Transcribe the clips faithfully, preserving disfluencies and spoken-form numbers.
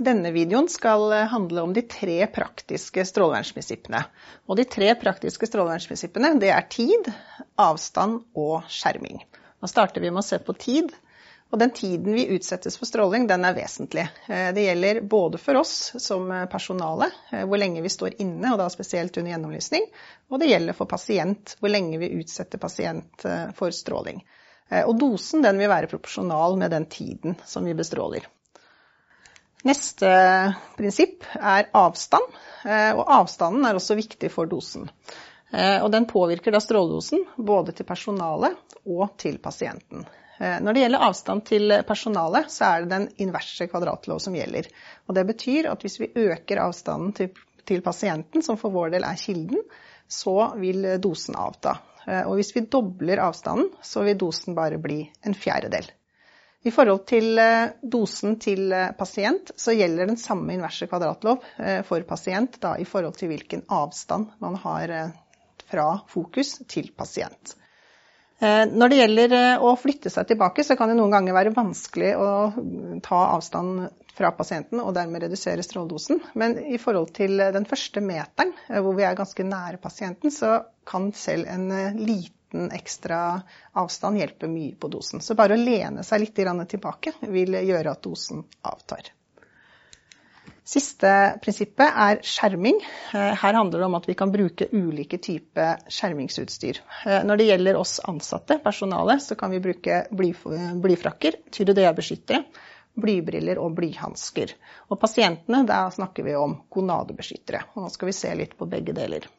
Denne videoen skal handle om de tre praktiske strålevernsprinsippene. Og de tre praktiske strålevernsprinsippene, det er tid, avstand og skjerming. Nå starter vi med å se på tid, og den tiden vi utsettes for stråling, den er vesentlig. Det gjelder både for oss som personale, hvor lenge vi står inne, og da spesielt under gjennomlysning, og det gjelder for pasient, hvor lenge vi utsetter pasient for stråling. Og dosen, den vil være proporsjonal med den tiden som vi bestråler. Neste prinsipp er avstand, og avstanden er også viktig for dosen. Og den påvirker da stråledosen både til personalet og til pasienten. Når det gjelder avstand til personalet, så er det den inverse kvadratlov som gjelder. Og det betyr at hvis vi øker avstanden til, til pasienten, som for vår del er kilden, så vil dosen avta. Og hvis vi dobler avstanden, så vil dosen bare bli en fjerdedel. I forhold til dosen til pasient, så gjelder den samme inverse kvadratlov for pasient da, i forhold til hvilken avstand man har fra fokus til pasient. Når det gjelder å flytte seg tilbake, så kan det noen ganger være vanskelig å ta avstand fra pasienten og dermed redusere stråledosen. Men i forhold til den første meteren, hvor vi er ganske nære pasienten, så kan selv en liten ekstra avstand hjelpe mye på dosen. Så bare å lene seg litt tilbake vil gjøre at dosen avtar. Siste prinsippet er skjerming. Her handler det om at vi kan bruke ulike typer skjermingsutstyr. Når det gjelder oss ansatte, personale, så kan vi bruke bly, blyfrakker, tyroidea-beskyttere, blybriller og blyhandsker. Og pasientene, der snakker vi om gonadebeskyttere. Og nå skal vi se litt på begge deler.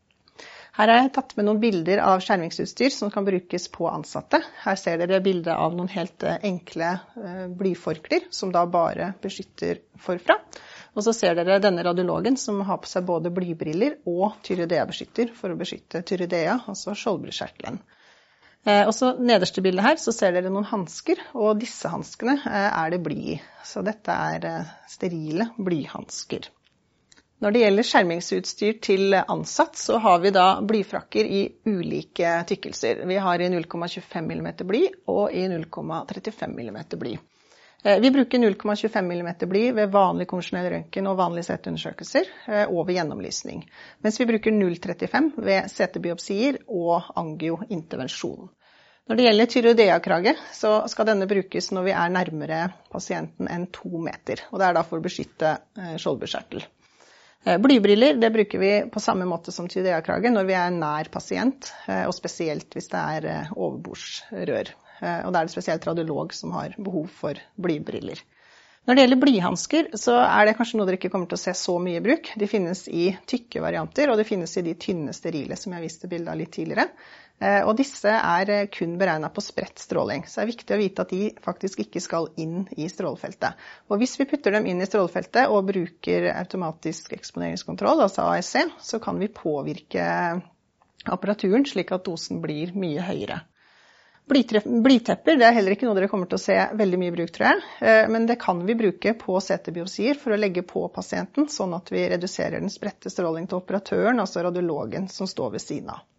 Her har jeg tatt med noen bilder av skjermingsutstyr som kan brukes på ansatte. Her ser dere bilder av noen helt enkle blyforkler som da bare beskytter forfra. Og så ser dere denne radiologen som har på seg både blybriller og tyroidea-beskytter for å beskytte tyroidea, altså skjoldbruskkjertelen. Og så nederste bildet her så ser dere noen handsker, og disse handskene er det bly i. Så dette er sterile blyhandsker. Når det gjelder skjermingsutstyr til ansatt, så har vi da blyfrakker i ulike tykkelser. Vi har i null komma tjuefem millimeter bly og i null komma trettifem millimeter bly. Vi bruker null komma tjuefem millimeter bly ved vanlig konvensjonell røntgen og vanlige C T-undersøkelser og ved gjennomlysning, mens vi bruker null komma trettifem ved C T-biopsier og angiointervensjon. Når det gjelder tyroidea-krage, så skal denne brukes når vi er nærmere pasienten enn to meter, og det er da for å beskytte skjoldbruskkjertel. Blybriller, det bruker vi på samme måte som tyroidea-krage når vi er nær pasient, og spesielt hvis det er overbordsrør. Og da er det spesielt radiolog som har behov for blybriller. Når det gjelder blyhandsker, så er det kanskje noe dere ikke kommer til å se så mye i bruk. De finnes i tykke varianter, og de finnes i de tynne sterile som jeg viste bildet av litt tidligere. Og disse er kun beregnet på spredt stråling, så det er viktig å vite at de faktisk ikke skal inn i strålefeltet. Og hvis vi putter dem inn i strålefeltet og bruker automatisk eksponeringskontroll, altså A S C, så kan vi påvirke apparaturen slik at dosen blir mye høyere. Blytepper, det er heller ikke noe dere kommer til å se veldig mye bruk, tror jeg, men det kan vi bruke på C T-biopsier for å legge på pasienten, sånn at vi reduserer den spredte stråling til operatøren, altså radiologen som står ved siden av.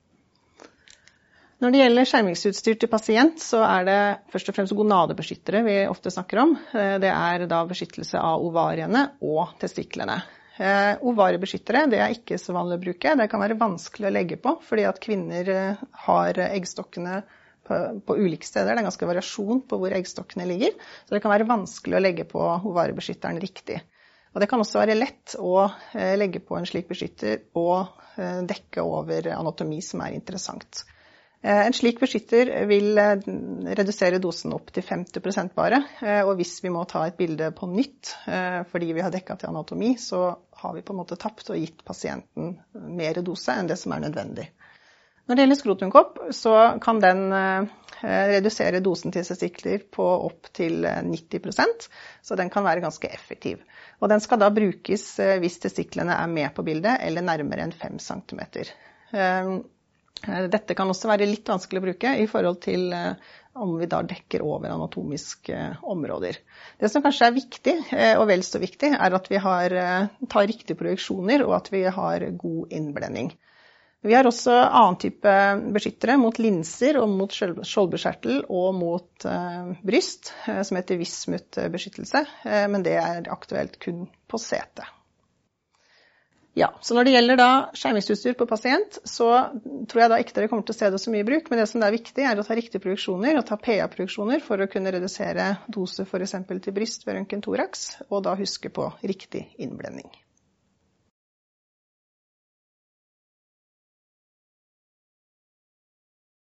Når det gjelder skjermingsutstyr til pasient, så er det først og fremst gonadebeskyttere vi ofte snakker om. Det er da beskyttelse av ovariene og testiklene. Ovariebeskyttere, det er ikke så vanlig å bruke. Det kan være vanskelig å legge på, fordi at kvinner har eggstokkene på, på ulike steder. Det er ganske variasjon på hvor eggstokkene ligger, så det kan være vanskelig å legge på ovariebeskytteren riktig. Og det kan også være lett å legge på en slik beskytter og dekke over anatomi som er interessant. En slik beskytter vil redusere dosen opp til femti prosent bare, og hvis vi må ta et bilde på nytt fordi vi har dekket til anatomi, så har vi på en måte tapt og gitt pasienten mer dose enn det som er nødvendig. Når det gjelder skrotumkopp, så kan den redusere dosen til testikler på opp til nitti prosent, så den kan være ganske effektiv. Og den skal da brukes hvis testiklene er med på bildet eller nærmere enn fem centimeter. Dette kan også være litt vanskelig å bruke i forhold til om vi da dekker over anatomiske områder. Det som kanskje er viktig, og vel så viktig, er at vi har, tar riktige projeksjoner og at vi har god innblending. Vi har også annen type beskyttere mot linser og mot skjoldbeskjertel og mot eh, bryst, eh, som heter vismut-beskyttelse, eh, men det er aktuelt kun på sete. Ja, så når det gjelder da skjermingsutstyr på pasient, så tror jeg da ikke dere kommer til å se det så mye i bruk, men det som er viktig er å ta riktige produksjoner, og ta P A-produksjoner for å kunne redusere dose for eksempel til bryst ved røntgen thorax, og da huske på riktig innblending.